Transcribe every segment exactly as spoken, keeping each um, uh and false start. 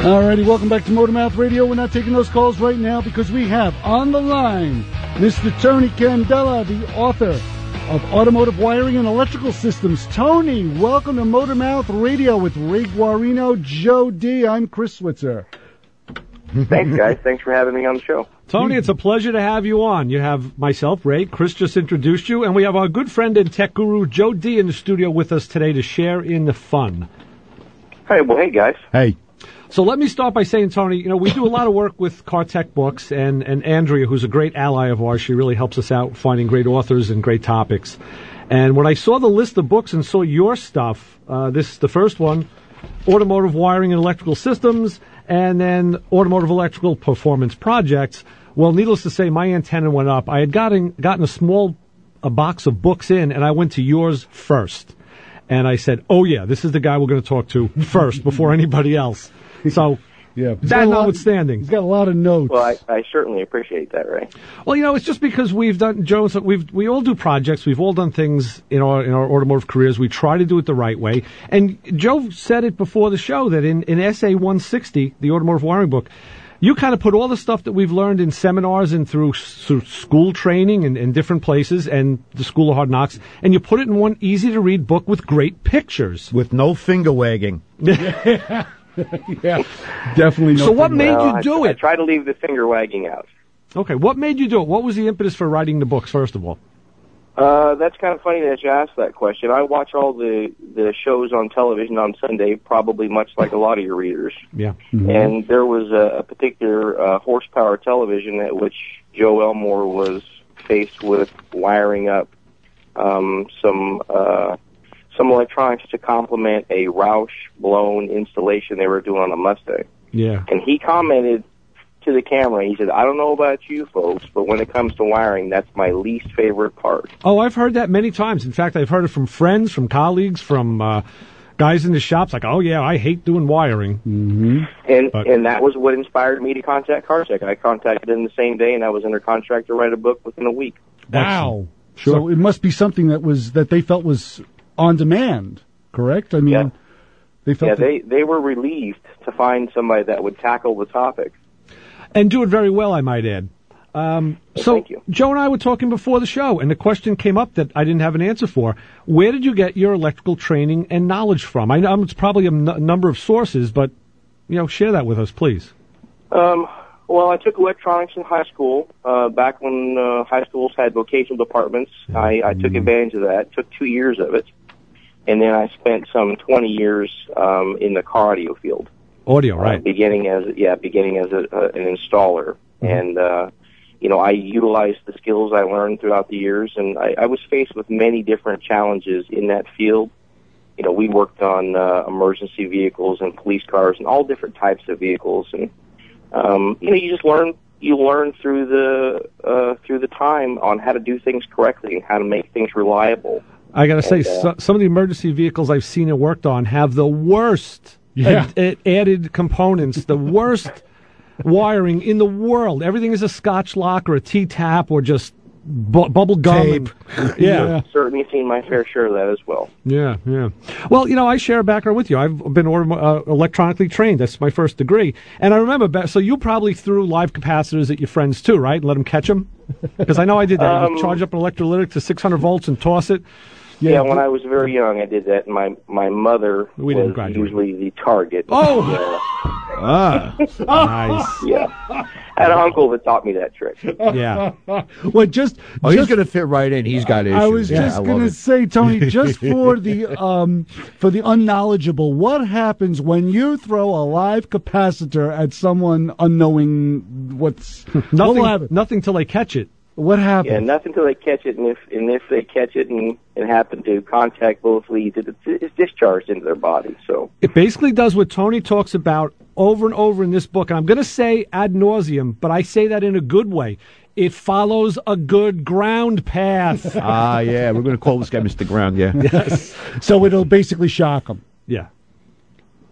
Alrighty, welcome back to Motor Mouth Radio. We're not taking those calls right now because we have on the line Mister Tony Candela, the author of Automotive Wiring and Electrical Systems. Tony, welcome to Motor Mouth Radio with Ray Guarino, Joe D. I'm Chris Switzer. Thanks, guys. Thanks for having me on the show. Tony, it's a pleasure to have you on. You have myself, Ray, Chris just introduced you, and we have our good friend and tech guru, Joe D., in the studio with us today to share in the fun. Hey, well, hey, guys. Hey. So let me start by saying, Tony, you know, we do a lot of work with Car Tech Books, and, and Andrea, who's a great ally of ours, she really helps us out finding great authors and great topics. And when I saw the list of books and saw your stuff, uh, this is the first one, Automotive Wiring and Electrical Systems, and then Automotive Electrical Performance Projects. Well, needless to say, my antenna went up. I had gotten, gotten a small a box of books in, and I went to yours first. And I said, oh, yeah, this is the guy we're going to talk to first before anybody else. So, yeah, that notwithstanding. He's got a lot of notes. Well, I, I certainly appreciate that, Ray. Well, you know, it's just because we've done, Joe, so we've, we all do projects. We've all done things in our, in our automotive careers. We try to do it the right way. And Joe said it before the show that in, in S A one sixty, the automotive wiring book, you kind of put all the stuff that we've learned in seminars and through, through school training and in different places and the School of Hard Knocks, and you put it in one easy-to-read book with great pictures. With no finger wagging. Yeah. Yeah, definitely. No so what thing. made Well, you do I, it? I try to leave the finger wagging out. Okay, what made you do it? What was the impetus for writing the books, first of all? Uh, that's kind of funny that you asked that question. I watch all the, the shows on television on Sunday, probably much like a lot of your readers. Yeah. Mm-hmm. And there was a, a particular uh, horsepower television at which Joe Elmore was faced with wiring up um, some... Uh, some electronics to complement a Roush-blown installation they were doing on a Mustang. Yeah. And he commented to the camera, he said, I don't know about you folks, but when it comes to wiring, that's my least favorite part. Oh, I've heard that many times. In fact, I've heard it from friends, from colleagues, from uh, guys in the shops, like, oh, yeah, I hate doing wiring. Mm-hmm. And But- and that was what inspired me to contact CarTech. I contacted them the same day, and I was under contract to write a book within a week. Wow. Sure. So it must be something that was that they felt was on demand, correct? I mean, Yeah. they felt Yeah, that- they, they were relieved to find somebody that would tackle the topic. And do it very well, I might add. Um, so, Thank you. Joe and I were talking before the show, and the question came up that I didn't have an answer for. Where did you get your electrical training and knowledge from? I know it's probably a n- number of sources, but, you know, share that with us, please. Um, well, I took electronics in high school. Uh, back when uh, high schools had vocational departments, I, I took advantage of that. Took two years of it, and then I spent some twenty years um, in the car audio field. Audio, Uh, right. beginning as yeah, beginning as a, uh, an installer, and uh, you know, I utilized the skills I learned throughout the years, and I, I was faced with many different challenges in that field. You know, we worked on uh, emergency vehicles and police cars and all different types of vehicles, and um, you know, you just learn you learn through the uh, through the time on how to do things correctly and how to make things reliable. I got to say, And, uh, so, some of the emergency vehicles I've seen and worked on have the worst Yeah. ad- ad- added components, the worst wiring in the world. Everything is a Scotch lock or a T-tap or just bu- bubble gum. Tape. and- yeah. Yeah. Certainly seen my fair share of that as well. Yeah, yeah. Well, you know, I share a background with you. I've been uh, electronically trained. That's my first degree. And I remember, ba- so you probably threw live capacitors at your friends too, right? And let them catch them? Because I know I did that. Um, you charge up an electrolytic to six hundred volts and toss it. Yeah, when I was very young, I did that. And my my mother We didn't was graduate. usually the target. Oh! Ah. Nice. Yeah, I had an uncle that taught me that trick. Yeah. well, just Oh, he's just going to fit right in. He's got issues. I was Yeah, just I love going to it. say, Tony, just for the um, for the unknowledgeable, what happens when you throw a live capacitor at someone unknowing what's what will Nothing, happen? nothing till they catch it. What happens? Yeah, nothing until they catch it, and if and if they catch it and, and happen to contact both leads, it, it's discharged into their body. So It basically does what Tony talks about over and over in this book. And I'm going to say ad nauseum, but I say that in a good way. It follows a good ground path. Ah, yeah. We're going to call this guy Mister Ground, yeah. Yes. So it'll basically shock them. Yeah.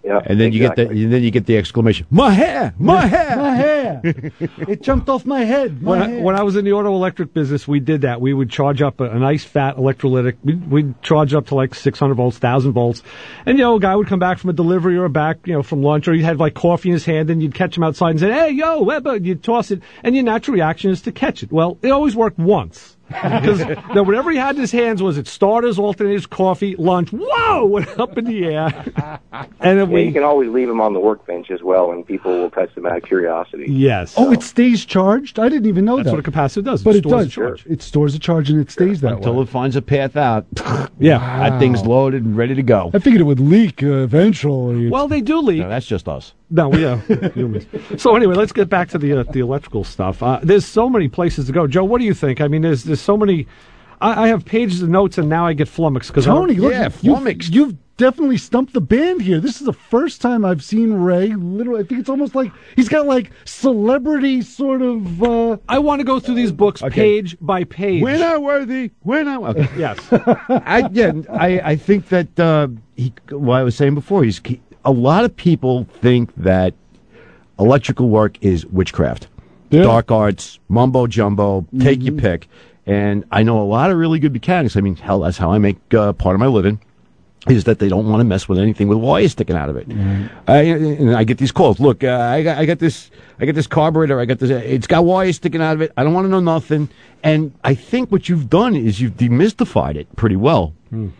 Yeah, And then exactly. you get the and then you get the exclamation, "My hair, my hair, My hair. It jumped off my head. My When I, hair. when I was in the auto electric business, we did that. We would charge up a, a nice fat electrolytic. We'd, we'd charge up to like six hundred volts, one thousand volts. And, you know, a guy would come back from a delivery or back, you know, from lunch, or he'd have like coffee in his hand, and you'd catch him outside and say, "Hey, yo, Webber," you'd toss it. And your natural reaction is to catch it. Well, it always worked once. Because now whatever he had in his hands was it starters, alternators, coffee, lunch. Whoa! Went up in the air. And then Yeah, we, you can always leave them on the workbench as well, and people will touch them out of curiosity. yes. Oh, it stays charged? I didn't even know That's that. what a capacitor does. It but it stores does. the charge. It stores a charge and it stays that until way. it finds a path out." Yeah. That thing's loaded and ready to go. I figured it would leak uh, eventually. Well, they do leak. No, that's just us. No, yeah, humans. So anyway, let's get back to the uh, the electrical stuff. Uh, there's so many places to go. Joe, what do you think? I mean, there's there's so many. I, I have pages of notes, and now I get flummoxed because Tony, look, Yeah, you've, flummoxed. you've definitely stumped the band here. This is the first time I've seen Ray. Literally, I think it's almost like he's got like celebrity sort of. Uh, I want to go through these books Okay. page by page. We're not worthy. We're not. Okay. Yes. I yeah, I, I think that uh, he. What I was saying before, he's he, a lot of people think that electrical work is witchcraft, Yeah. dark arts, mumbo jumbo. Take your pick. And I know a lot of really good mechanics. I mean, hell, that's how I make uh, part of my living. Is that they don't want to mess with anything with wires sticking out of it. I, and I get these calls. Look, uh, I got I got this I got this carburetor. I got this. It's got wires sticking out of it. I don't want to know nothing. And I think what you've done is you've demystified it pretty well.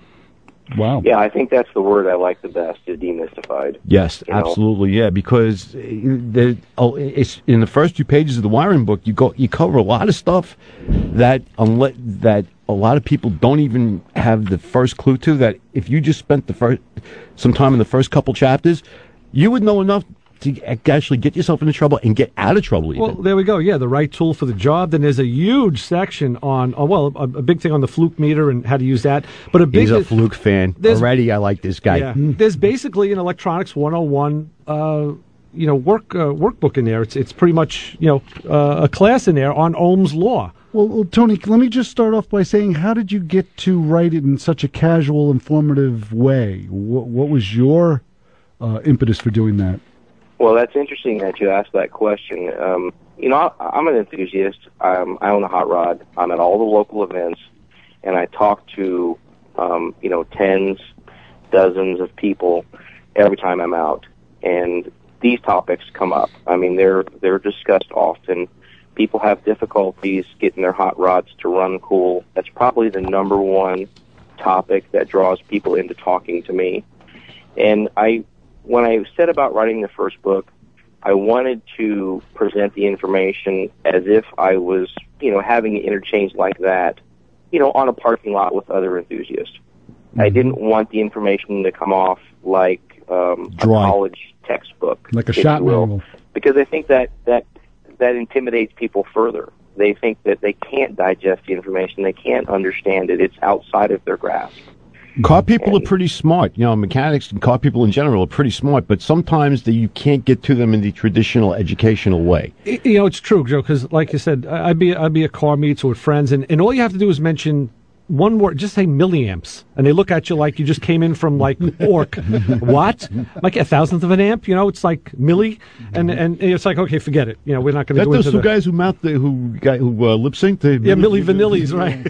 wow. Yeah, I think that's the word I like the best, is demystified. Yes, You know? absolutely. Yeah, because uh, the, oh, it's in the first two pages of the wiring book, you go you cover a lot of stuff that unless that a lot of people don't even have the first clue to. That if you just spent the first some time in the first couple chapters, you would know enough to actually get yourself into trouble and get out of trouble. Even. Well, there we go. Yeah, the right tool for the job. Then there's a huge section on, oh, well, a, a big thing on the fluke meter and how to use that. But a big He's a fluke fan there's- already. I like this guy. Yeah, there's basically an electronics one oh one, uh, you know, work uh, workbook in there. It's it's pretty much you know uh, a class in there on Ohm's law. Well, well, Tony, let me just start off by saying, how did you get to write it in such a casual, informative way? What, what was your uh, impetus for doing that? Well, that's interesting that you asked that question. Um, you know, I, I'm an enthusiast. I'm, I own a hot rod. I'm at all the local events, and I talk to, um, you know, tens, dozens of people every time I'm out. And these topics come up. I mean, they're they're discussed often. People have difficulties getting their hot rods to run cool. That's probably the number one topic that draws people into talking to me. And I, when I set about writing the first book, I wanted to present the information as if I was, you know, having an interchange like that, you know, on a parking lot with other enthusiasts. Mm-hmm. I didn't want the information to come off like um, a Dry. college textbook, Like a if shot you will, manual. because I think that that that intimidates people further. They think that they can't digest the information, they can't understand it. It's outside of their grasp. Car people And- are pretty smart. You know, mechanics and car people in general are pretty smart, but sometimes the, you can't get to them in the traditional educational way. Y- You know, it's true, Joe, because like you said, I- I'd be I'd be at car meets or with friends, and, and all you have to do is mention one word, just say milliamps, and they look at you like you just came in from like Orc. What? Like a thousandth of an amp? You know, it's like milli, and and it's like, okay, forget it. You know, we're not going to That do those into two the, guys who mouth the, who got who uh, lip sync the yeah, milli vanillis, right?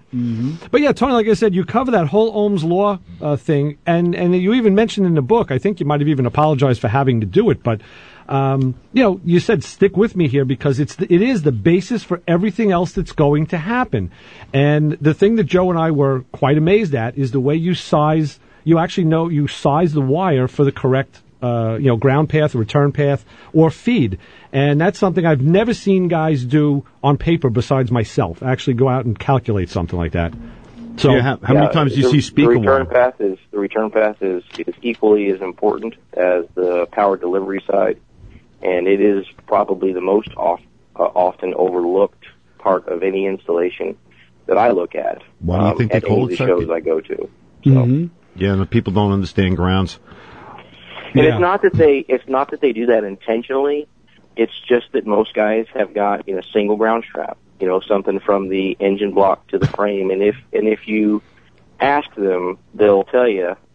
But yeah, Tony, like I said, you cover that whole Ohm's law uh, thing, and and you even mentioned in the book. I think you might have even apologized for having to do it, but um, you know, you said stick with me here because it's the, it is the basis for everything else that's going to happen. And the thing that Joe and I were quite amazed at is the way you size. You actually know you size the wire for the correct. Uh, you know, ground path, return path, or feed. And that's something I've never seen guys do on paper besides myself, actually go out and calculate something like that. So, Yeah, how, how many Yeah, times do you the, see speaker the return wire? path is the return path is, is equally as important as the power delivery side, and it is probably the most off, uh, often overlooked part of any installation that I look at. Why do you um, think they at call any it of the circuit? shows I go to? So. Mm-hmm. Yeah, the people don't understand grounds. And Yeah. it's not that they it's not that they do that intentionally. It's just that most guys have got, you know, single ground strap, you know, something from the engine block to the frame. And if and if you ask them, they'll tell you,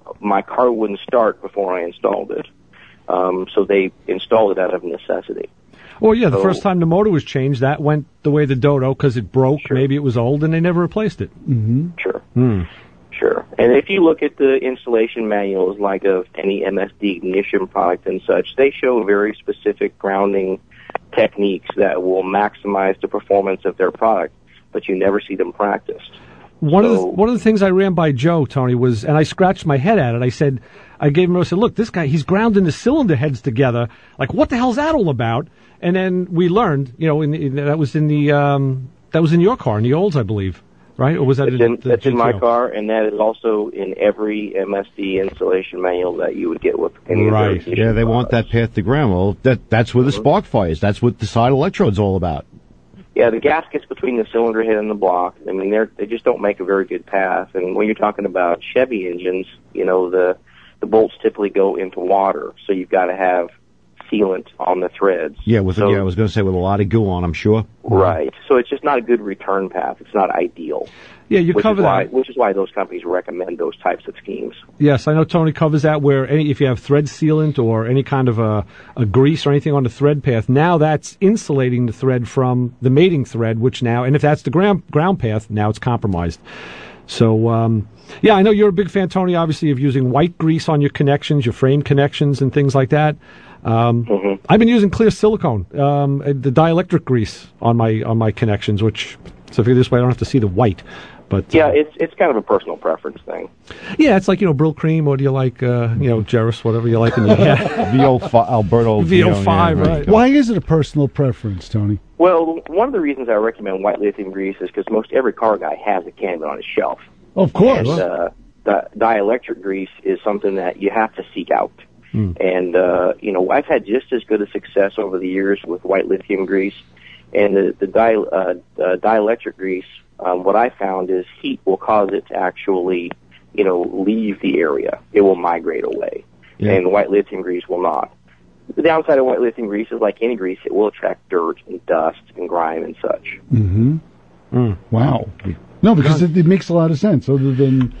my car wouldn't start before I installed it. Um, so they installed it out of necessity. Well, yeah, the so, first time the motor was changed, that went the way of the Dodo because it broke. Sure. Maybe it was old, and they never replaced it. Mm-hmm. Sure. Mm. Sure. And if you look at the installation manuals, like of any M S D ignition product and such, they show very specific grounding techniques that will maximize the performance of their product, but you never see them practiced. One so, of the one of the things I ran by Joe, Tony, was, and I scratched my head at it. I said, I gave him, I said, look, this guy, he's grounding the cylinder heads together. Like, what the hell's that all about? And then we learned, you know, in, in, that was in the um, that was in your car, in the Olds, I believe. Right? Or was that it's in, in, the that's in my G T O? car, and that is also in every M S D installation manual that you would get with any Right. of their Yeah, they want that path to ground. Well, that that's where the Mm-hmm. spark fire is. That's what the side electrode's all about. Yeah, the gaskets between the cylinder head and the block, I mean, they're, they just don't make a very good path. And when you're talking about Chevy engines, you know, the, the bolts typically go into water, so you've got to have sealant on the threads. Yeah, with so, yeah, I was going to say with a lot of goo on, I'm sure. Right. So it's just not a good return path. It's not ideal. Yeah, you which cover is why, that. Which is why those companies recommend those types of schemes. Yes, I know Tony covers that where any, if you have thread sealant or any kind of a, a grease or anything on the thread path, now that's insulating the thread from the mating thread, which now, and if that's the ground, ground path, now it's compromised. So, um, yeah, I know you're a big fan, Tony, obviously, of using white grease on your connections, your frame connections and things like that. Um, mm-hmm. I've been using clear silicone, um, the dielectric grease on my on my connections, which, so if you this way, I don't have to see the white. But Yeah, uh, it's it's kind of a personal preference thing. yeah, it's like, you know, Brill Cream, or do you like, uh, you know, Jerris, whatever you like in your yeah. V O five, Alberto. V O you know, five, yeah, right. Why is it a personal preference, Tony? Well, one of the reasons I recommend white lithium grease is because most every car guy has a can of it on his shelf. Of course. And uh, the dielectric grease is something that you have to seek out. Hmm. And, uh, you know, I've had just as good a success over the years with white lithium grease. And the, the di- uh, uh, dielectric grease, um, what I found is heat will cause it to actually, you know, leave the area. It will migrate away. Yeah. And white lithium grease will not. The downside of white lithium grease is, like any grease, it will attract dirt and dust and grime and such. Mm-hmm. Mm. Wow. No, because it, it makes a lot of sense, other than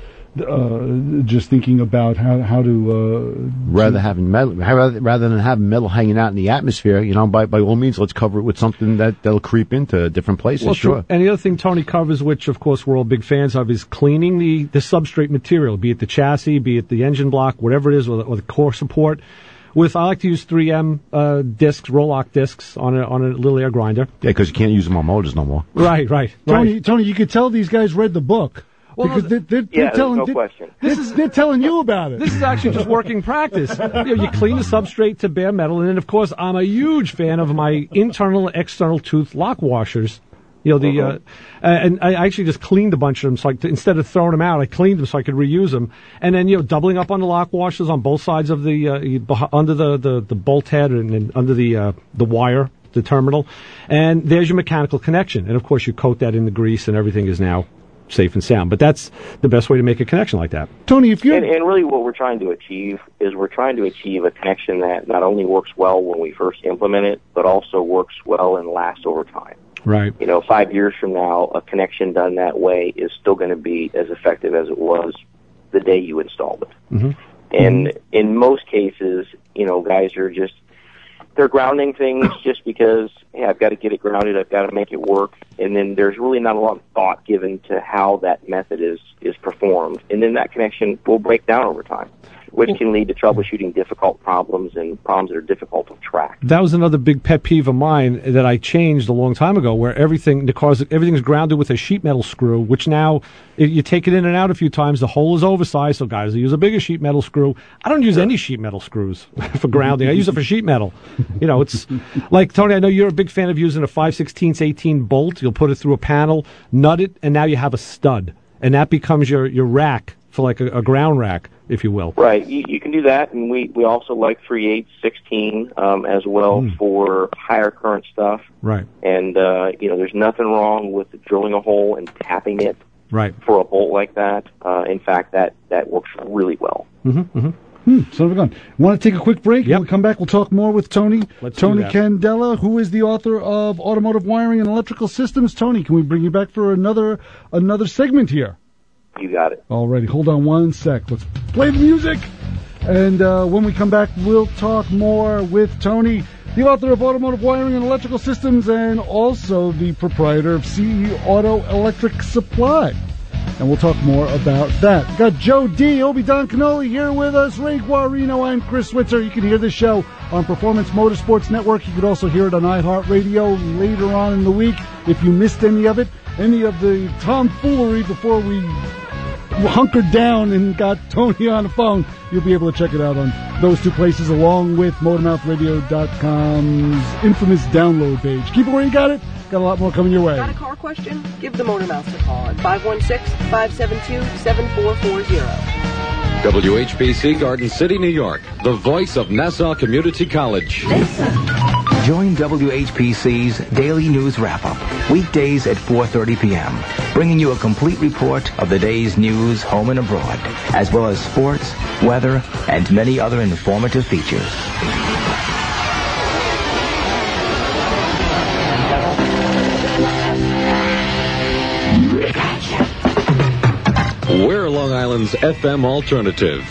uh, just thinking about how how to uh, Rather having metal, rather, rather than having metal hanging out in the atmosphere, you know, by by all means, let's cover it with something that that'll creep into different places. Well, sure. true. And the other thing Tony covers, which of course we're all big fans of, is cleaning the, the substrate material, be it the chassis, be it the engine block, whatever it is, or the, or the core support. With I like to use three M uh, discs, Roloc discs on a on a little air grinder. Yeah, because you can't use them on motors no more. Right, right, Tony, right. Tony, you could tell these guys read the book. Well, because they're, they're, Yeah, they're there's telling no they're, question. This is they're telling you about it. This is actually just working practice. You know, you clean the substrate to bare metal, and then of course I'm a huge fan of my internal and external tooth lock washers. You know, the, uh, and I actually just cleaned a bunch of them, so I, instead of throwing them out, I cleaned them so I could reuse them. And then, you know, doubling up on the lock washers on both sides of the, uh, beh- under the, the, the bolt head and, and under the, uh, the wire, the terminal. And there's your mechanical connection. And of course you coat that in the grease and everything is now safe and sound. But that's the best way to make a connection like that. Tony, if you're And, and really what we're trying to achieve is we're trying to achieve a connection that not only works well when we first implement it, but also works well and lasts over time. Right. You know, five years from now, a connection done that way is still going to be as effective as it was the day you installed it. Mm-hmm. And Mm-hmm. in most cases, you know, guys are just, they're grounding things just because, hey, I've got to get it grounded, I've got to make it work. And then there's really not a lot of thought given to how that method is, is performed. And then that connection will break down over time, which can lead to troubleshooting difficult problems and problems that are difficult to track. That was another big pet peeve of mine that I changed a long time ago, where everything, the cars, everything's grounded with a sheet metal screw, which now, if you take it in and out a few times, the hole is oversized, so guys, they use a bigger sheet metal screw. I don't use any sheet metal screws for grounding. I use it for sheet metal. You know, it's like, Tony, I know you're a big fan of using a five sixteenths eighteen bolt. You'll put it through a panel, nut it, and now you have a stud. And that becomes your, your rack for like a, a ground rack, if you will. Right, you, you can do that, and we, we also like three eighths sixteen um, as well Mm. for higher current stuff. Right, And, uh, you know, there's nothing wrong with drilling a hole and tapping it right. for a bolt like that. Uh, in fact, that, that works really well. Mm-hmm, mm-hmm. Hmm, son of a gun. Want to take a quick break? Yep. We'll come back. We'll talk more with Tony. Let's do Tony that. Candela, who is the author of Automotive Wiring and Electrical Systems. Tony, can we bring you back for another another segment here? You got it. Alrighty, hold on one sec. Let's play the music. And uh, when we come back, we'll talk more with Tony, the author of Automotive Wiring and Electrical Systems, and also the proprietor of C E Auto Electric Supply. And we'll talk more about that. We've got Joe D, Obi Don Canoli here with us, Ray Guarino, I'm Chris Switzer. You can hear this show on Performance Motorsports Network. You could also hear it on iHeartRadio later on in the week. If you missed any of it, any of the tomfoolery before we hunkered down and got Tony on the phone, you'll be able to check it out on those two places, along with motor mouth radio dot com's infamous download page. Keep it where you got it. Got a lot more coming your way. Got a car question? Give the Motor Mouth a call at five one six, five seven two, seven four four zero. W H B C Garden City, New York, the voice of Nassau Community College. Join W H P C's Daily News Wrap-Up, weekdays at four thirty p.m., bringing you a complete report of the day's news home and abroad, as well as sports, weather, and many other informative features. We're Long Island's F M alternative.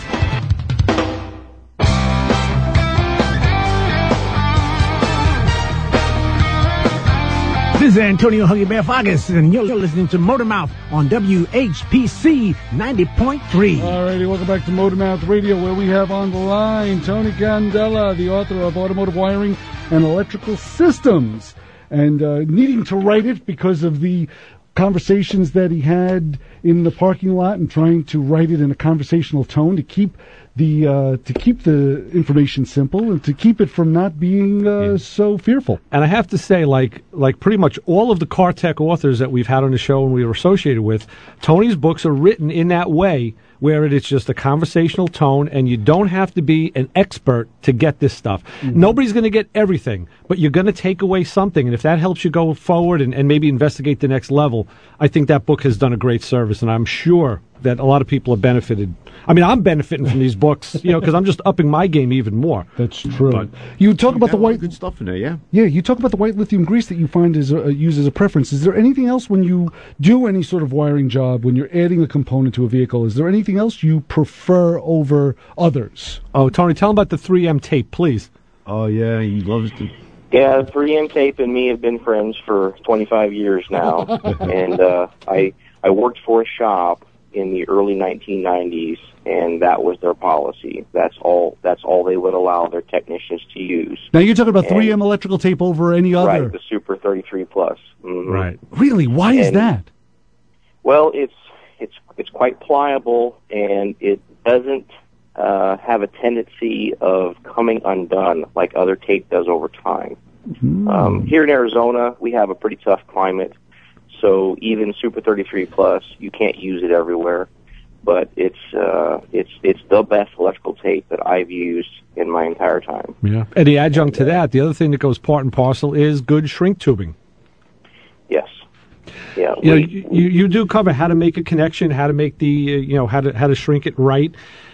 This is Antonio Huggy Bear Fargas, and you're listening to Motor Mouth on W H P C ninety point three. Alrighty, welcome back to Motor Mouth Radio, where we have on the line Tony Candela, the author of Automotive Wiring and Electrical Systems, and uh, needing to write it because of the conversations that he had in the parking lot, and trying to write it in a conversational tone to keep the uh, to keep the information simple and to keep it from not being uh, yeah. so fearful. And I have to say, like like pretty much all of the car tech authors that we've had on the show and we were associated with, Tony's books are written in that way, where it is just a conversational tone, and you don't have to be an expert to get this stuff. Mm-hmm. Nobody's going to get everything, but you're going to take away something, and if that helps you go forward and, and maybe investigate the next level, I think that book has done a great service, and I'm sure that a lot of people have benefited. I mean, I'm benefiting from these books, you know, because I'm just upping my game even more. That's true. But you talk about the white good stuff in there, yeah. Yeah, you talk about the white lithium grease that you find is uh, used as a preference. Is there anything else when you do any sort of wiring job, when you're adding a component to a vehicle? Is there anything else you prefer over others? Oh, Tony, tell him about the three M tape, please. Oh yeah, he loves to. Yeah, three M tape and me have been friends for twenty-five years now, and uh, I I worked for a shop in the early nineteen nineties, and that was their policy. That's all. That's all they would allow their technicians to use. Now you're talking about and, three M electrical tape over any other, right? The Super thirty-three Plus. Mm-hmm. Right. Really? Why and, is that? Well, it's it's it's quite pliable, and it doesn't uh, have a tendency of coming undone like other tape does over time. Mm-hmm. Um, here in Arizona, we have a pretty tough climate. So even Super thirty-three Plus, you can't use it everywhere, but it's uh, it's it's the best electrical tape that I've used in my entire time. Yeah, and the adjunct to that, the other thing that goes part and parcel is good shrink tubing. Yes. Yeah. You know, you, you do cover how to make a connection, how to make the uh, you know how to how to shrink it right,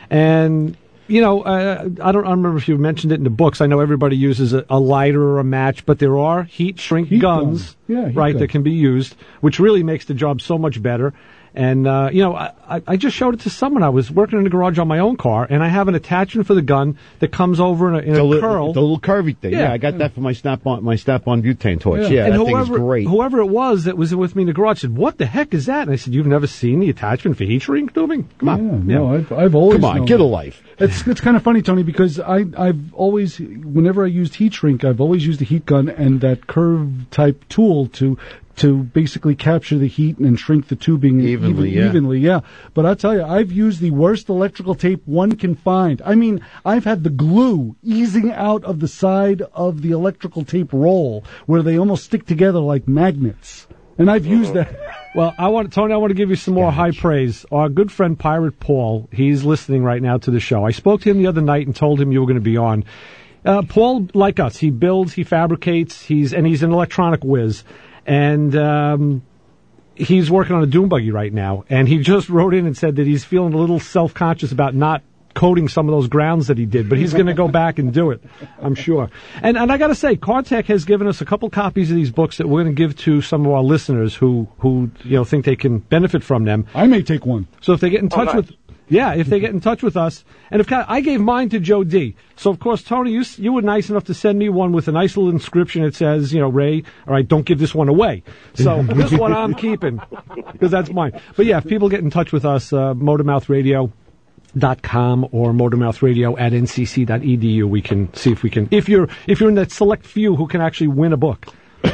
and. You know, uh, I don't I remember if you mentioned it in the books. I know everybody uses a, a lighter or a match, but there are heat shrink heat guns, gun. yeah, heat right, gun. that can be used, which really makes the job so much better. And, uh, you know, I, I just showed it to someone. I was working in the garage on my own car, and I have an attachment for the gun that comes over in a, in the a li- curl. The little curvy thing. Yeah, Yeah. I got that for my Snap-on my Snap-on butane torch. Yeah, and that whoever, thing is great. Whoever it was that was with me in the garage said, "What the heck is that?" And I said, "You've never seen the attachment for heat shrink tubing? Come on." Yeah, no, I've, I've always Come on, known get that. a life. It's it's kind of funny, Tony, because I I've always, whenever I used heat shrink, I've always used a heat gun and that curve type tool to to basically capture the heat and shrink the tubing Evenly, even, yeah. evenly, yeah. But I tell you, I've used the worst electrical tape one can find. I mean, I've had the glue easing out of the side of the electrical tape roll where they almost stick together like magnets. And I've used that. Well, I want Tony. I want to give you some more high praise. Our good friend Pirate Paul, he's listening right now to the show. I spoke to him the other night and told him you were going to be on. Uh, Paul, like us, he builds, he fabricates, he's and he's an electronic whiz, and um, he's working on a dune buggy right now. And he just wrote in and said that he's feeling a little self-conscious about not coating some of those grounds that he did, but he's going to go back and do it, I'm sure. And and I got to say, CarTech has given us a couple copies of these books that we're going to give to some of our listeners who who you know think they can benefit from them. I may take one. So if they get in touch oh, nice. with. Yeah, if they get in touch with us. And if I gave mine to Joe D. So, of course, Tony, you you were nice enough to send me one with a nice little inscription that says, you know, Ray, all right, don't give this one away. So this one I'm keeping because that's mine. But, yeah, if people get in touch with us, uh, motormouth radio dot com or motormouthradio at n c c dot e d u, we can see if we can, if you're if you're in that select few who can actually win a book.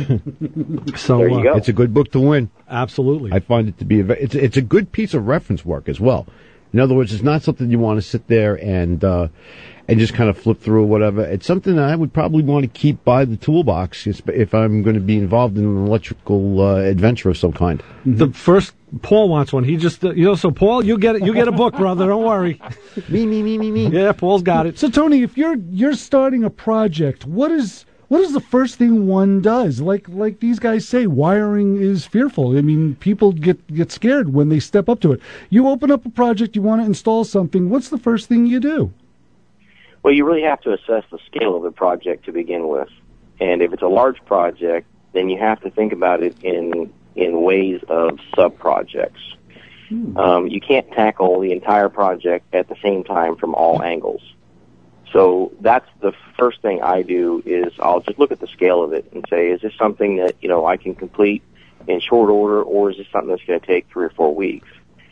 So there you uh, go. It's a good book to win. Absolutely. I find it to be a, ve- it's it's a good piece of reference work as well. In other words, it's not something you want to sit there and uh, and just kind of flip through or whatever. It's something that I would probably want to keep by the toolbox if, if I'm going to be involved in an electrical uh, adventure of some kind. The first Paul wants one. He just uh, you know. So Paul, you get it. You get a book, brother. Don't worry. me, me, me, me, me. Yeah, Paul's got it. So, Tony, if you're you're starting a project, what is what is the first thing one does? Like like these guys say, wiring is fearful. I mean, people get, get scared when they step up to it. You open up a project, you want to install something. What's the first thing you do? Well, you really have to assess the scale of the project to begin with. And if it's a large project, then you have to think about it in in ways of sub-projects. Hmm. Um, you can't tackle the entire project at the same time from all angles. So that's the first thing I do is I'll just look at the scale of it and say, is this something that, you know, I can complete in short order, or is this something that's going to take three or four weeks?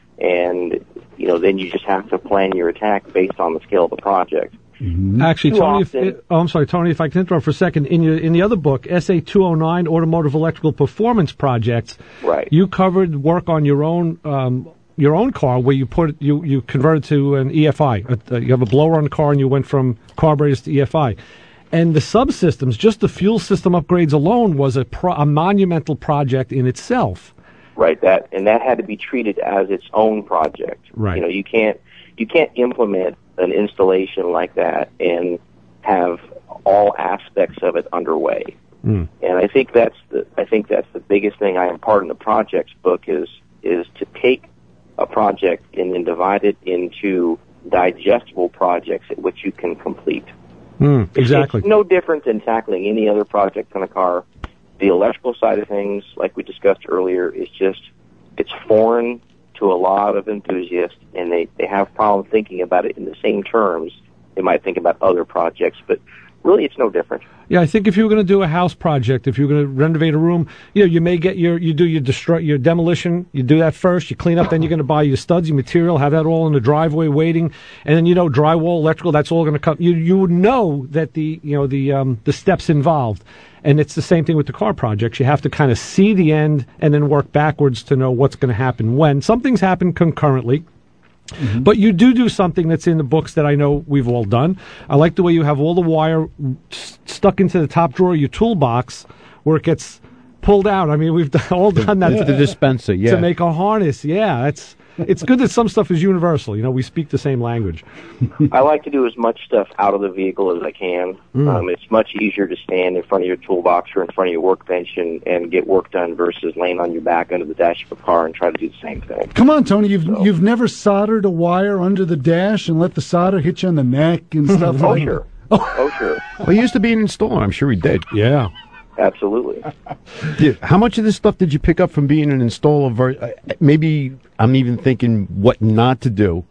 And, you know, then you just have to plan your attack based on the scale of the project. Mm-hmm. Actually, Too Tony, often, if, oh, I'm sorry, Tony, if I can interrupt for a second. In your in the other book, S A two oh nine, Automotive Electrical Performance Projects, right. You covered work on your own um, your own car where you put you you converted to an E F I. Uh, you have a blower on the car and you went from carburetors to E F I. And the subsystems, just the fuel system upgrades alone, was a, pro- a monumental project in itself. Right, that and that had to be treated as its own project. Right. You know, you can't you can't implement an installation like that and have all aspects of it underway. Mm. And I think that's the I think that's the biggest thing I impart in the projects book is is to take a project and then divide it into digestible projects at which you can complete. Mm, exactly. It's no different than tackling any other project on a car. The electrical side of things, like we discussed earlier, is just, it's foreign to a lot of enthusiasts, and they, they have problems thinking about it in the same terms they might think about other projects, but really it's no different. Yeah, I think if you were going to do a house project, if you're going to renovate a room, you know, you may get your, you do your destroy, your demolition, you do that first, you clean up, then you're going to buy your studs, your material, have that all in the driveway waiting, and then, you know, drywall, electrical, that's all going to come. You, you would know that the, you know, the, um, the steps involved. And it's the same thing with the car projects. You have to kind of see the end and then work backwards to know what's going to happen when. Some things happen concurrently. Mm-hmm. But you do do something that's in the books that I know we've all done. I like the way you have all the wire st- stuck into the top drawer of your toolbox where it gets pulled out. I mean, we've done, all done that. Yeah. The dispenser, yeah. To make a harness, yeah. It's it's good that some stuff is universal. You know, we speak the same language. I like to do as much stuff out of the vehicle as I can. Mm. Um, it's much easier to stand in front of your toolbox or in front of your workbench and, and get work done versus laying on your back under the dash of a car and try to do the same thing. Come on, Tony, you've so. you've never soldered a wire under the dash and let the solder hit you on the neck and stuff oh, like sure. Oh. oh, sure. Well, he used to be an installer. I'm sure he did. Yeah. Absolutely. Yeah. How much of this stuff did you pick up from being an installer? Ver- maybe I'm even thinking what not to do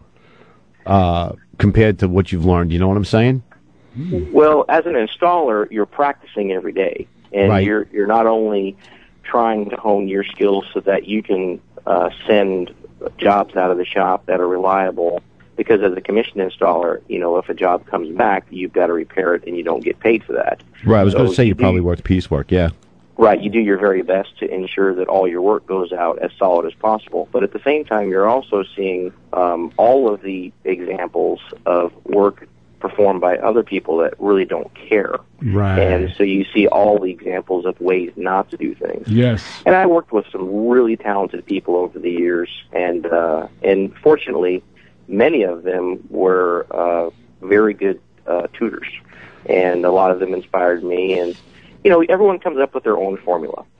uh, compared to what you've learned. You know what I'm saying? Well, as an installer, you're practicing every day, and right. you're you're not only trying to hone your skills so that you can uh, send jobs out of the shop that are reliable. Because as a commissioned installer, you know, if a job comes back, you've got to repair it, and you don't get paid for that. Right. I was so going to say you, you probably do, worked piecework. Yeah. Right. You do your very best to ensure that all your work goes out as solid as possible. But at the same time, you're also seeing um, all of the examples of work performed by other people that really don't care. Right. And so you see all the examples of ways not to do things. Yes. And I worked with some really talented people over the years, and uh, and fortunately, many of them were uh, very good uh, tutors, and a lot of them inspired me. And you know, everyone comes up with their own formula.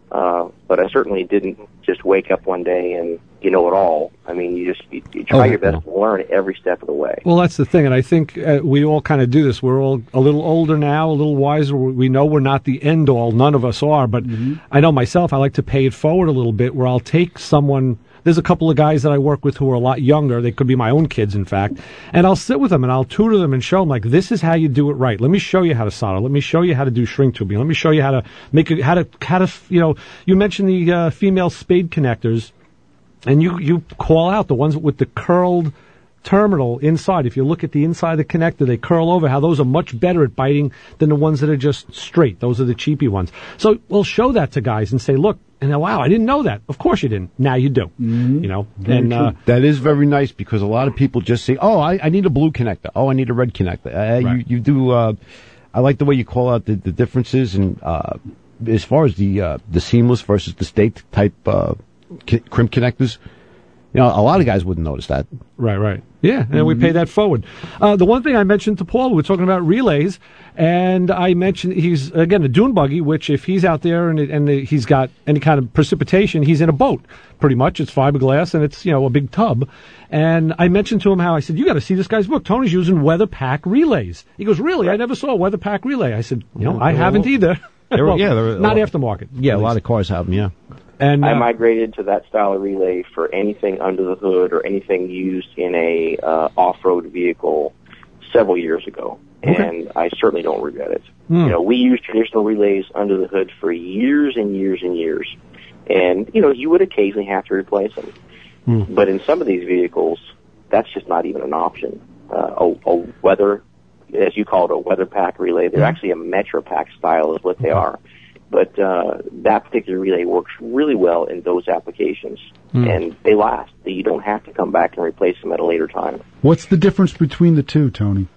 Uh, but I certainly didn't just wake up one day and you know it all. I mean, you just you, you try Oh, your best no. to learn every step of the way. Well, that's the thing, and I think uh, we all kind of do this. We're all a little older now, a little wiser. We know we're not the end all. None of us are, but I know myself, I like to pay it forward a little bit, where I'll take someone. There's a couple of guys that I work with who are a lot younger. They could be my own kids, in fact. And I'll sit with them and I'll tutor them and show them, like, this is how you do it right. Let me show you how to solder. Let me show you how to do shrink tubing. Let me show you how to make it, how to, how to, you know, you mentioned the uh, female spade connectors, and you, you call out the ones with the curled terminal inside. If you look at the inside of the connector, they curl over, how those are much better at biting than the ones that are just straight. Those are the cheapy ones. So we'll show that to guys and say, look, and then, wow, I didn't know that. Of course you didn't. Now you do. Mm-hmm. You know, Very and true. uh, that is very nice, because a lot of people just say, "Oh, I, I need a blue connector. Oh, I need a red connector." Uh, Right. You you do. Uh, I like the way you call out the, the differences, and uh, as far as the uh, the seamless versus the state type uh, ki- crimp connectors, you know, a lot of guys wouldn't notice that. Right, right. Yeah, and we pay that forward. Uh, the one thing I mentioned to Paul, we were talking about relays, and I mentioned he's, again, a dune buggy, which if he's out there and, and he's got any kind of precipitation, he's in a boat, pretty much. It's fiberglass, and it's, you know, a big tub. And I mentioned to him how, I said, you got to see this guy's book. Tony's using weather pack relays. He goes, really? I never saw a weather pack relay. I said, you know, I haven't either. They're- Well, yeah, they're- not aftermarket. Yeah, at a lot least. of cars have them. Yeah. And I uh, migrated to that style of relay for anything under the hood or anything used in a uh, off-road vehicle several years ago, Okay. and I certainly don't regret it. Hmm. You know, we used traditional relays under the hood for years and years and years, and you know, you would occasionally have to replace them. Hmm. But in some of these vehicles, that's just not even an option. Uh, a, a weather, as you call it, a weather pack relay. They're actually a Metro Pack style is what they are. But uh, that particular relay works really well in those applications, Hmm. and they last. You don't have to come back and replace them at a later time. What's the difference between the two, Tony?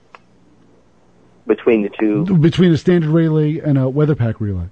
Between the two, Between a standard relay and a weather pack relay?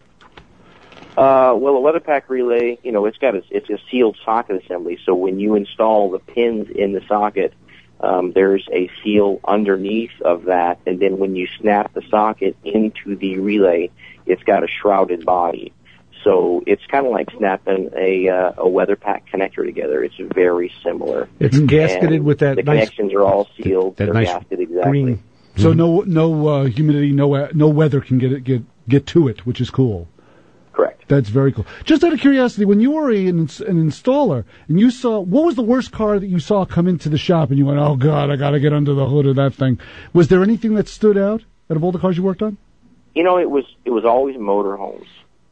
uh, well, a weather pack relay, you know, it's got a, it's a sealed socket assembly. So when you install the pins in the socket, um, there's a seal underneath of that, and then when you snap the socket into the relay, it's got a shrouded body. So it's kind of like snapping a uh, a weather pack connector together. It's very similar. It's gasketed And with that the nice connections are all sealed. that They're nice gasketed exactly. green. So no no uh, humidity, no uh, no weather can get it get get to it, which is cool. Correct. That's very cool. Just out of curiosity, when you were a, an, ins- an installer and you saw, what was the worst car that you saw come into the shop and you went, oh God, I got to get under the hood of that thing? Was there anything that stood out out of all the cars you worked on? You know, it was it was always motorhomes.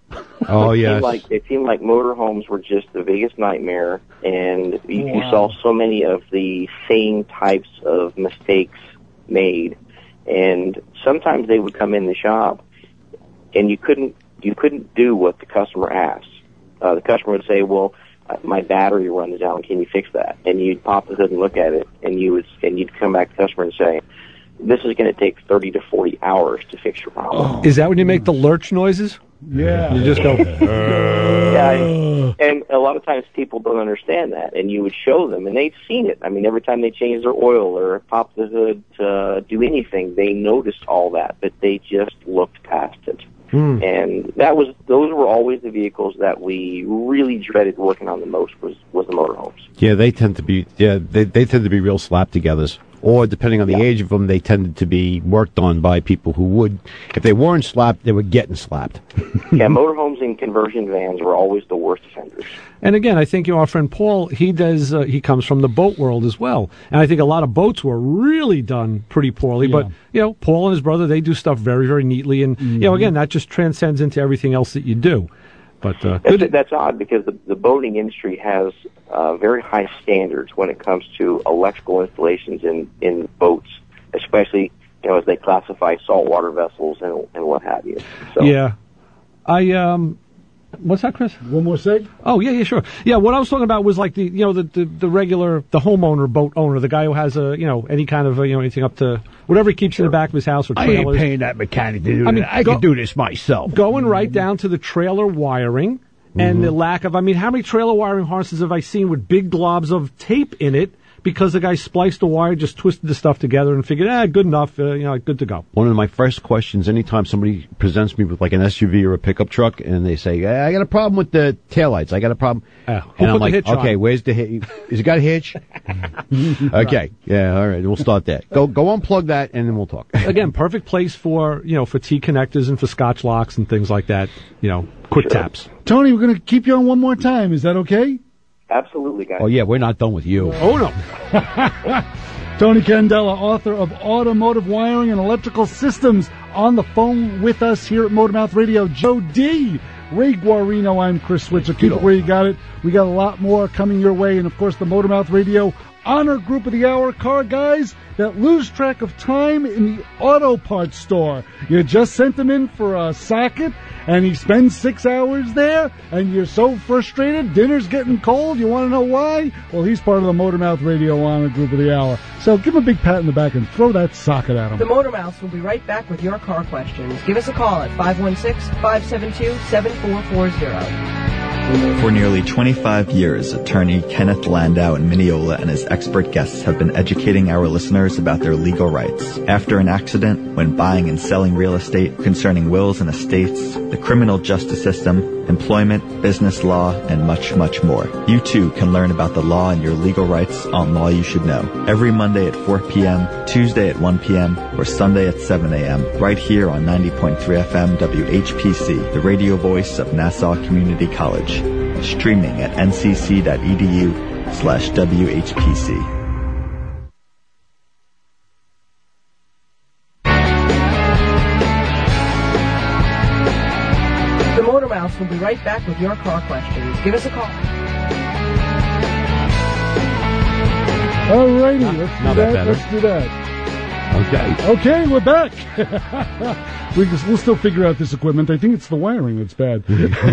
Oh it yes. Seemed like, it seemed like motorhomes were just the biggest nightmare, and you, you Wow. saw so many of the same types of mistakes made. And sometimes they would come in the shop, and you couldn't you couldn't do what the customer asked. Uh, the customer would say, "Well, uh, my battery runs out. Can you fix that?" And you'd pop the hood and look at it, and you would and you'd come back to the customer and say, "This is going to take thirty to forty hours to fix your problem." Is that when you make the lurch noises? Yeah. You just go. Yeah, I- and a lot of times people don't understand that, and you would show them, and they've seen it. I mean, every time they change their oil or pop the hood to do anything, they noticed all that, but they just looked past it. Hmm. And that was those were always the vehicles that we really dreaded working on the most was was the motorhomes. Yeah, they tend to be. Yeah, they they tend to be real slap-togethers. Or depending on the age of them, they tended to be worked on by people who would, if they weren't slapped, they were getting slapped. Yeah, motorhomes and conversion vans were always the worst offenders. And again, I think you know, our friend Paul, he does. Uh, he comes from the boat world as well, and I think a lot of boats were really done pretty poorly. Yeah. But you know, Paul and his brother, they do stuff very, very neatly, and you know, again, that just transcends into everything else that you do. But uh, That's, that's odd because the, the boating industry has uh, very high standards when it comes to electrical installations in, in boats, especially you know as they classify saltwater vessels and and what have you. So, yeah, I um, what's that, Chris? One more seg? Oh yeah, yeah, sure. Yeah, what I was talking about was like the you know the the, the regular the homeowner boat owner, the guy who has a you know any kind of a, you know anything up to whatever he keeps in the back of his house or I trailers. ain't paying that mechanic to do I mean, that. I go- can do this myself. Going right down to the trailer wiring and the lack of, I mean, how many trailer wiring harnesses have I seen with big globs of tape in it because the guy spliced the wire, just twisted the stuff together and figured, ah, good enough, uh, you know, good to go. One of my first questions, anytime somebody presents me with like an S U V or a pickup truck, and they say, I got a problem with the taillights, I got a problem. Uh, and I'm put the like, hitch on? okay, where's the hitch? Has it got a hitch? Okay, yeah, all right, we'll start that. Go go unplug that, and then we'll talk. Again, perfect place for, you know, for T connectors and for scotch locks and things like that, you know, quick Sure. taps. Tony, we're going to keep you on one more time. Is that okay? Absolutely, guys. Oh, yeah, we're not done with you. Oh, no. Tony Candela, author of Automotive Wiring and Electrical Systems, on the phone with us here at Motormouth Radio. Joe D. Ray Guarino, I'm Chris Switzer. Keep it where you got it. We got a lot more coming your way. And, of course, the Motormouth Radio Honor Group of the Hour, car guys that lose track of time in the auto parts store. You just sent him in for a socket, and he spends six hours there, and you're so frustrated, dinner's getting cold, you want to know why? Well, he's part of the Motormouth Radio Honor Group of the Hour. So give him a big pat in the back and throw that socket at him. The Motor Mouse will be right back with your car questions. Give us a call at five one six, five seven two, seven four four zero. For nearly twenty-five years, attorney Kenneth Landau in Mineola and his expert guests have been educating our listeners about their legal rights. After an accident, when buying and selling real estate, concerning wills and estates, the criminal justice system, employment, business law, and much, much more. You too can learn about the law and your legal rights on Law You Should Know. Every Monday at four p.m., Tuesday at one p.m., or Sunday at seven a.m., right here on ninety point three F M W H P C, the radio voice of Nassau Community College. Streaming at ncc.edu slash WHPC. The Motor Mouse will be right back with your car questions. Give us a call. All righty, Not- let's do not that. that better. Let's do that. Okay. Okay, we're back. we just, we'll still figure out this equipment. I think it's the wiring that's bad.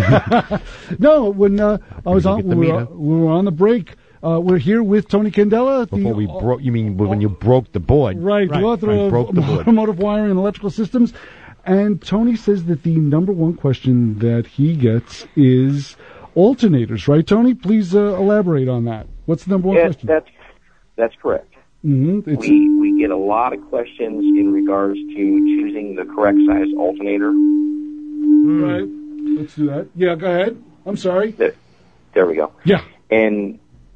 No, when uh, I was on, Get the we were, meter. we were on the break. Uh, we're here with Tony Candela. the- Before we broke, you mean when you broke the board? Right, the author I of broke the board. Automotive Wiring and Electrical Systems. And Tony says that the number one question that he gets is alternators, right, Tony? Please uh, elaborate on that. What's the number one Yeah, question? that's that's correct. Mm-hmm. It's, We we get a lot of questions in regards to choosing the correct size alternator. Right. Let's do that. Yeah, go ahead. I'm sorry. There, there we go. Yeah. And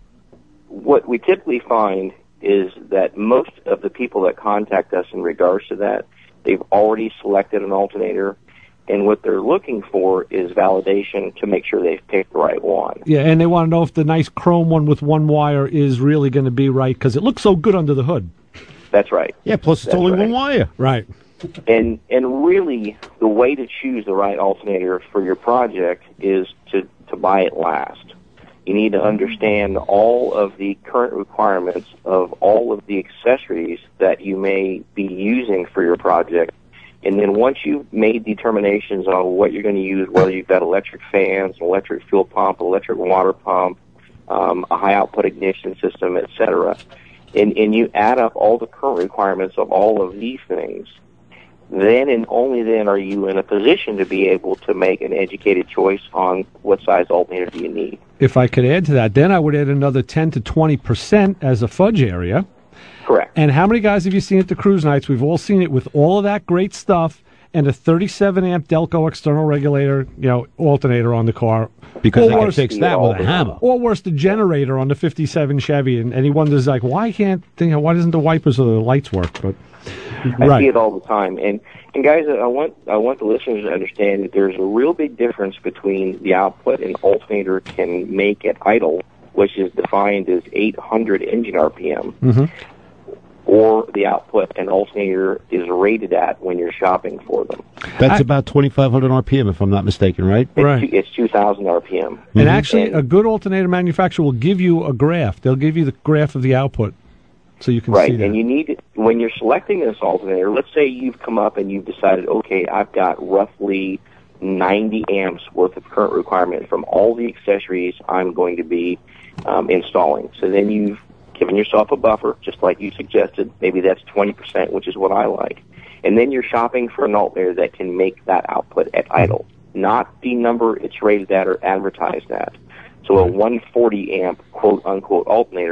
what we typically find is that most of the people that contact us in regards to that, they've already selected an alternator, and what they're looking for is validation to make sure they've picked the right one. Yeah, and they want to know if the nice chrome one with one wire is really going to be right, because it looks so good under the hood. That's right. Yeah, plus it's That's only right. one wire. Right. And and really, the way to choose the right alternator for your project is to, to buy it last. You need to understand all of the current requirements of all of the accessories that you may be using for your project. And then once you've made determinations on what you're going to use, whether you've got electric fans, an electric fuel pump, electric water pump, um, a high output ignition system, et cetera, and, and you add up all the current requirements of all of these things, then and only then are you in a position to be able to make an educated choice on what size alternator do you need. If I could add to that, then I would add another ten to twenty percent as a fudge area. Correct. And how many guys have you seen at the cruise nights? We've all seen it with all of that great stuff and a thirty-seven amp Delco external regulator, you know, alternator on the car. Because Or they can worse- fix that with a hammer. Or worse, the generator on the fifty-seven Chevy, and, and he wonders like, why can't you know, why doesn't the wipers or the lights work? But I right. see it all the time. And and guys, I want I want the listeners to understand that there's a real big difference between the output an alternator can make at idle, which is defined as eight hundred engine R P M, Mm-hmm. or the output an alternator is rated at when you're shopping for them. That's I- about twenty-five hundred R P M, if I'm not mistaken, right? It's, Right. two, it's two thousand R P M. And actually, And- a good alternator manufacturer will give you a graph. They'll give you the graph of the output, so you can Right, see that. and you need, when you're selecting this alternator, let's say you've come up and you've decided, okay, I've got roughly ninety amps worth of current requirement from all the accessories I'm going to be um, installing. So then you've given yourself a buffer, just like you suggested. Maybe that's twenty percent, which is what I like. And then you're shopping for an alternator that can make that output at idle, not the number it's rated at or advertised at. So a one forty amp quote-unquote alternator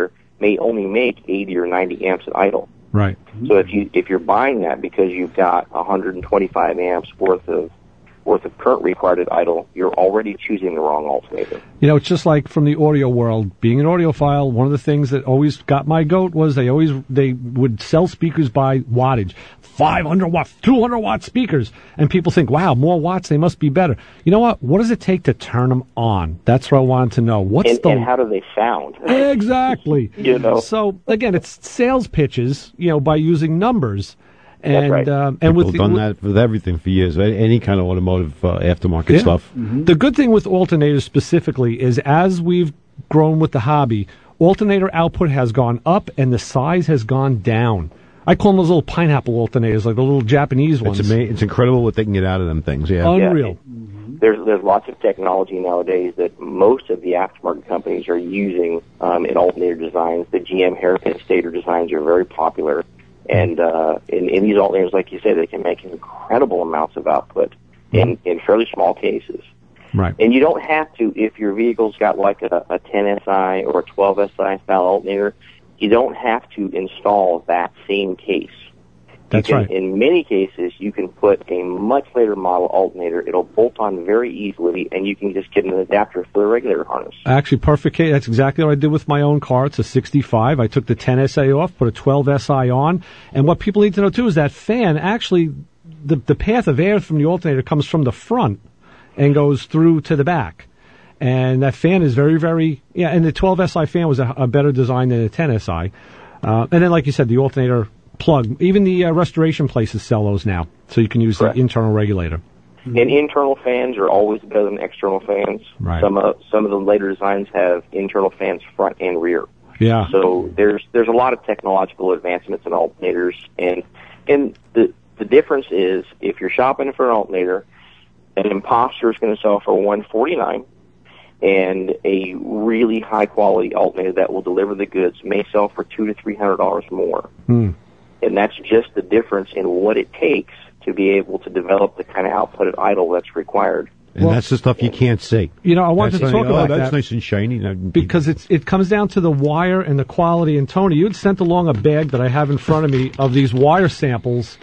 may only make eighty or ninety amps at idle. Right. So if you if you're buying that because you've got one hundred twenty-five amps worth of worth of current required at idle, you're already choosing the wrong alternator. You know, it's just like from the audio world. Being an audiophile, one of the things that always got my goat was they always they would sell speakers by wattage. five hundred watt, two hundred watt speakers. And people think, wow, more watts, they must be better. You know what? What does it take to turn them on? That's what I wanted to know. What's and, the... and how do they sound? Exactly. You know. So, again, it's sales pitches, you know, by using numbers. And, right. um, and People with have done with, that with everything for years, right? Any kind of automotive uh, aftermarket yeah. stuff. Mm-hmm. The good thing with alternators specifically is as we've grown with the hobby, alternator output has gone up and the size has gone down. I call them those little pineapple alternators, like the little Japanese ones. It's, ama- it's incredible what they can get out of them things, yeah. Unreal. Yeah. There's there's lots of technology nowadays that most of the aftermarket companies are using um, in alternator designs. The G M hairpin stator designs are very popular. And uh, in, in these alternators, like you said, they can make incredible amounts of output in, in fairly small cases. Right. And you don't have to, if your vehicle's got like a, a ten S I or a twelve S I style alternator, you don't have to install that same case. That's you can, right. In many cases, you can put a much later model alternator. It'll bolt on very easily, and you can just get an adapter for the regulator harness. Actually, perfect case. That's exactly what I did with my own car. It's a sixty-five. I took the ten S I off, put a twelve S I on. And what people need to know, too, is that fan, actually, the, the path of air from the alternator comes from the front and goes through to the back. And that fan is very, very, yeah, and the twelve S I fan was a, a better design than the ten S I. Uh, and then, like you said, the alternator plug. Even the uh, restoration places sell those now, so you can use Correct. the internal regulator. And internal fans are always better than external fans. Right. Some of some of the later designs have internal fans front and rear. Yeah. So there's there's a lot of technological advancements in alternators, and and the the difference is if you're shopping for an alternator, an imposter is going to sell for one forty-nine, and a really high quality alternator that will deliver the goods may sell for two to three hundred dollars more. Hmm. And that's just the difference in what it takes to be able to develop the kind of output at idle that's required. And well, that's the stuff you can't see. You know, I wanted that's to talk like, about oh, that's that nice and shiny. Because it's it comes down to the wire and the quality. And Tony, you had sent along a bag that I have in front of me of these wire samples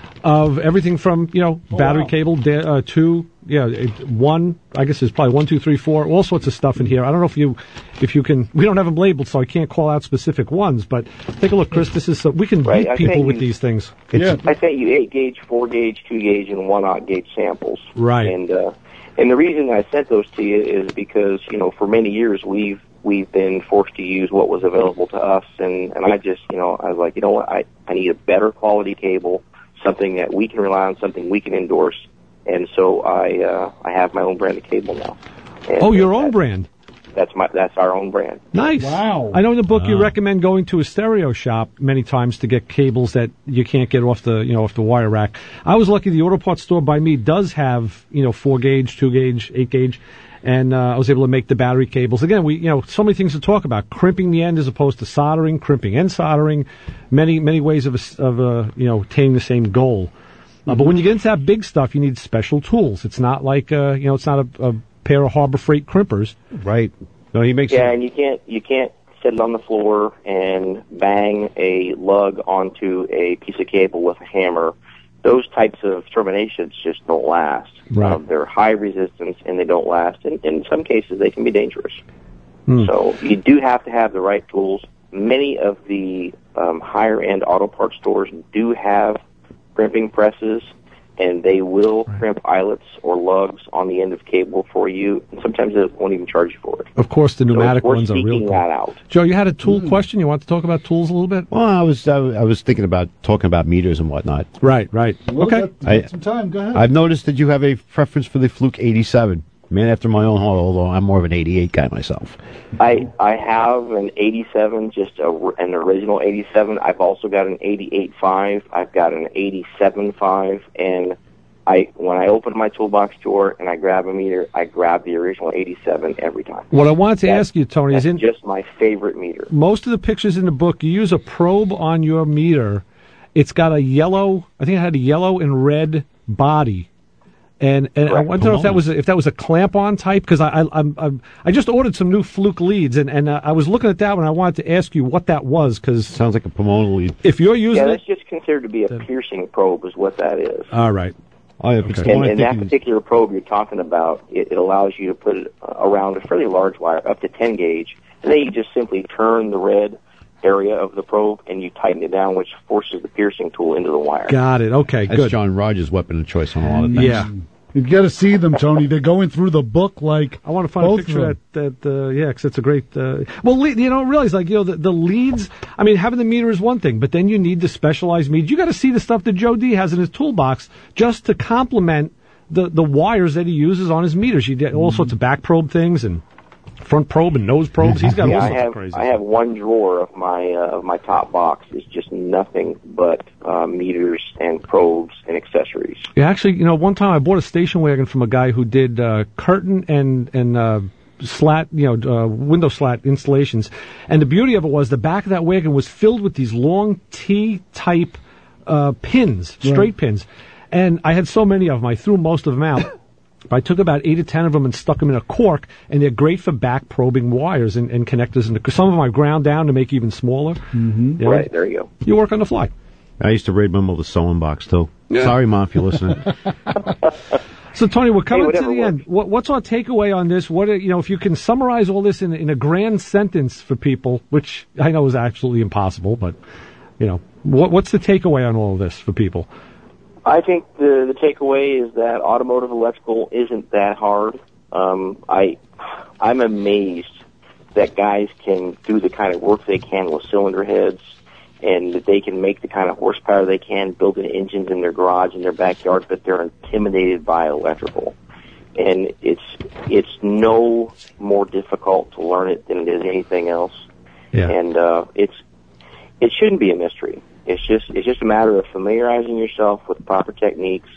of everything from, you know, oh, battery wow. cable, uh, two, yeah, one, I guess there's probably one, two, three, four, all sorts of stuff in here. I don't know if you, if you can, we don't have them labeled, so I can't call out specific ones, but take a look, Chris, this is, so we can right, beat I people with you, these things. Yeah. I sent you eight gauge, four gauge, two gauge, and one aught gauge samples. Right. And, uh, and the reason I sent those to you is because, you know, for many years we've, we've been forced to use what was available to us, and, and I just, you know, I was like, you know what, I, I need a better quality cable, something that we can rely on, something we can endorse. And so I uh, I have my own brand of cable now. And oh, your own brand? That's my that's our own brand. Nice. Wow. I know in the book wow. you recommend going to a stereo shop many times to get cables that you can't get off the you know off the wire rack. I was lucky the auto parts store by me does have you know four gauge, two gauge, eight gauge, and uh, I was able to make the battery cables. Again, we you know so many things to talk about: crimping the end as opposed to soldering, crimping and soldering, many many ways of of uh, you know attaining the same goal. Uh, but when you get into that big stuff, you need special tools. It's not like uh, you know, it's not a, a pair of Harbor Freight crimpers. Right. No, he makes. Yeah, it. and you can't you can't sit it on the floor and bang a lug onto a piece of cable with a hammer. Those types of terminations just don't last. Right. Um, they're high resistance and they don't last. And in some cases, they can be dangerous. Hmm. So you do have to have the right tools. Many of the um, higher end auto parts stores do have crimping presses, and they will right. crimp eyelets or lugs on the end of cable for you, and sometimes they won't even charge you for it. Of course, the pneumatic so ones are real. We're that out. Joe, you had a tool mm. question? You want to talk about tools a little bit? Well, I was I, I was thinking about talking about meters and whatnot. Right, right. Well, okay. Got, got I, some time. Go ahead. I've noticed that you have a preference for the Fluke eighty-seven. Man after my own heart, although I'm more of an eighty-eight guy myself. I I have an eighty-seven, just a, an original eighty-seven. I've also got an eighty-eight point five. I've got an eighty-seven point five, and I when I open my toolbox drawer and I grab a meter, I grab the original eighty-seven every time. What I wanted to that's, ask you, Tony, that's is in just my favorite meter. Most of the pictures in the book, you use a probe on your meter. It's got a yellow, I think it had a yellow and red body. And and I Correct. wanted to know if that was a, if that was a clamp-on type, because I I I'm, I'm, I just ordered some new Fluke leads, and and uh, I was looking at that one. I wanted to ask you what that was, because Sounds like a pomona lead. if you're using Yeah, it, that's just considered to be a piercing probe, is what that is. all right. Oh, yeah, it's the And, one I and think that is- particular probe you're talking about, it, it allows you to put it uh, around a fairly large wire, up to ten gauge, and then you just simply turn the red area of the probe and you tighten it down, which forces the piercing tool into the wire. Got it. Okay, That's good. John Rogers' weapon of choice on a lot of things. Yeah. You've got to see them, Tony. They're going through the book like I want to find both a picture of of that, that uh, yeah, because it's a great, uh, well, le- you know, realize, like, you know, the, the leads, I mean, having the meter is one thing, but then you need the specialized meter. You got to see the stuff that Joe D has in his toolbox just to complement the, the wires that he uses on his meters. He did all sorts of back probe things and front probe and nose probes. He's got Yeah, all I sorts have of crazy I have one drawer of my uh, of my top box is just nothing but uh, meters and probes and accessories. Yeah, actually, you know, one time I bought a station wagon from a guy who did uh, curtain and and uh, slat, you know, uh, window slat installations. And the beauty of it was the back of that wagon was filled with these long T-type uh, pins, straight Right. pins. And I had so many of them, I threw most of them out. But I took about eight or ten of them and stuck them in a cork, and they're great for back probing wires and, and connectors. And some of them I ground down to make even smaller. Mm-hmm. You know, Right, there you go. You work on the fly. I used to raid them with a sewing box, too. Sorry, Mom, if you're listening. So, Tony, we're coming Hey, to whatever the end. What, what's our takeaway on this? What are- you know, if you can summarize all this in, in a grand sentence for people, which I know is absolutely impossible, but you know, what, what's the takeaway on all of this for people? I think the the takeaway is that automotive electrical isn't that hard. Um, I I'm amazed that guys can do the kind of work they can with cylinder heads, and that they can make the kind of horsepower they can, building engines in their garage, in their backyard, but they're intimidated by electrical. And it's it's no more difficult to learn it than it is anything else. Yeah. And uh, it's it shouldn't be a mystery. It's just it's just a matter of familiarizing yourself with proper techniques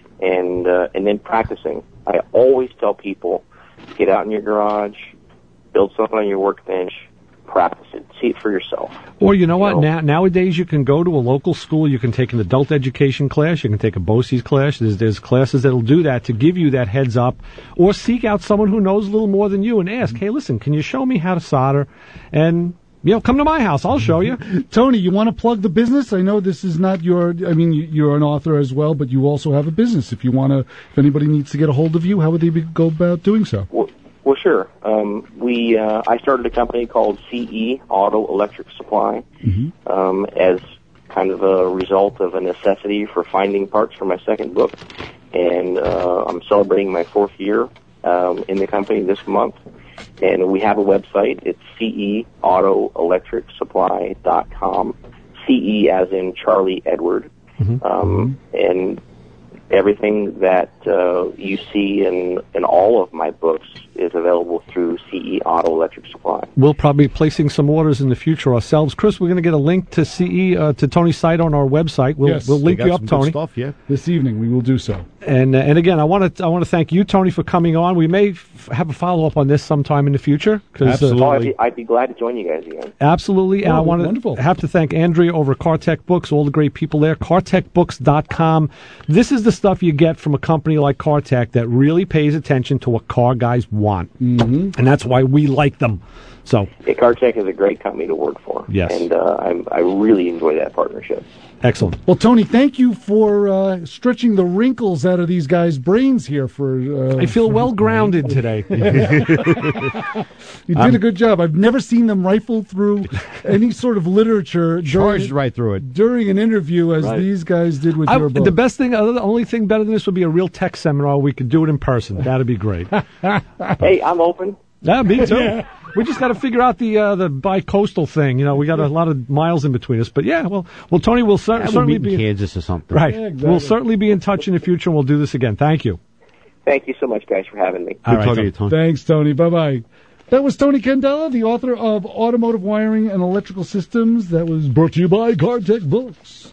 and uh, and then practicing. I always tell people, get out in your garage, build something on your workbench, practice it, see it for yourself. Or you know what? You know? Now, nowadays you can go to a local school. You can take an adult education class. You can take a BOCES class. There's, there's classes that'll do that to give you that heads up. Or seek out someone who knows a little more than you and ask, hey, listen, can you show me how to solder? And you know, come to my house. I'll show you. Tony, you want to plug the business? I know this is not your, I mean, you- you're an author as well, but you also have a business. If you want to, if anybody needs to get a hold of you, how would they be, go about doing so? Well, well sure. Um, we uh, I started a company called C E Auto Electric Supply um, as kind of a result of a necessity for finding parts for my second book, and uh, I'm celebrating my fourth year um, in the company this month. And we have a website. It's C E Auto Electric Supply dot com. C E as in Charlie Edward. Um, and everything that uh, you see in, in all of my books is available through C E Auto Electric Supply. We'll probably be placing some orders in the future ourselves. Chris, we're going to get a link to C E, uh, to Tony's site on our website. We'll, Yes, we'll they link Got you some up, good Tony. stuff, yeah. This evening we will do so. And uh, and again, I want to I want to thank you, Tony, for coming on. We may f- have a follow up on this sometime in the future. 'cause, Absolutely. Oh, Uh, I'd be, I'd be glad to join you guys again. absolutely. And Oh, I want wonderful. to have to thank Andrea over at CarTech Books, all the great people there. CarTech Books dot com. This is the stuff you get from a company like CarTech that really pays attention to what car guys want, mm-hmm. and that's why we like them. So Yeah, CarTech is a great company to work for. Yes. And uh, I'm, I really enjoy that partnership. excellent. Well, Tony, thank you for uh, stretching the wrinkles out of these guys' brains here. For uh, I feel well grounded today. you did a good job. I've never seen them rifle through any sort of literature Charged during, right through it. during an interview as Right. these guys did with I, your book. the best thing, uh, the only thing better than this would be a real tech seminar. We could do it in person. That'd be great. Hey, I'm open. Yeah, me too. We just got to figure out the uh, the bi-coastal thing. You know, we got a lot of miles in between us. But yeah, well, well, Tony will cer- Yeah, we'll certainly meet in be Kansas or something. right. Yeah, exactly. We'll certainly be in touch in the future, and we'll do this again. Thank you. Thank you so much, guys, for having me. All Good right, talking Tony. to you, Tony. Thanks, Tony. Bye-bye. That was Tony Candela, the author of Automotive Wiring and Electrical Systems. That was brought to you by CarTech Books.